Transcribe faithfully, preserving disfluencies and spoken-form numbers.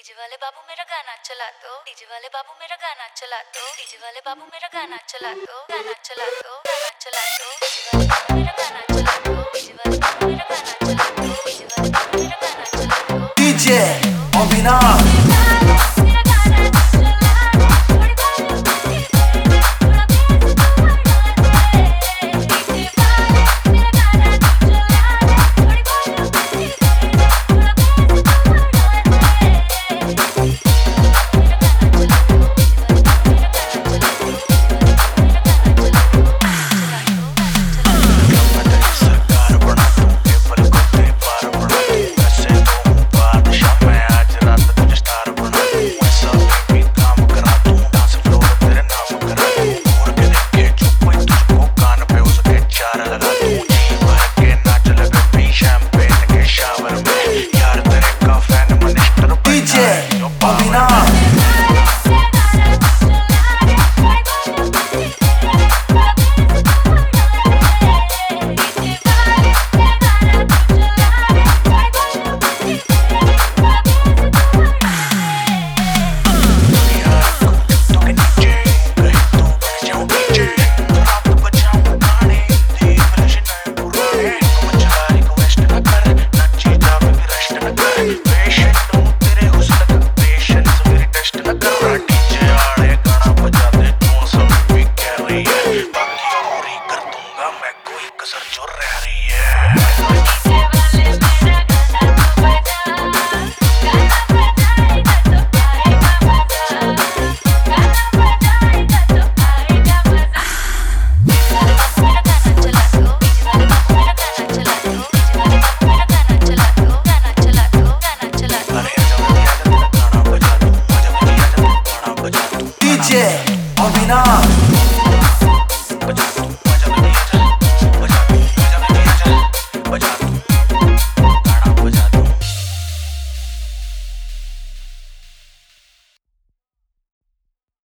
DJ वाले बाबू मेरा गाना चला दो, डीजे वाले बाबू मेरा गाना चला दो, डीजे वाले बाबू मेरा गाना चला दो, गाना चला दो, गाना चला दो, डीजे वाले बाबू मेरा गाना चला दो, डीजे वाले बाबू मेरा गाना चला दो, डीजे वाले बाबू मेरा गाना चला दो, डीजे अविना डीजे अविना।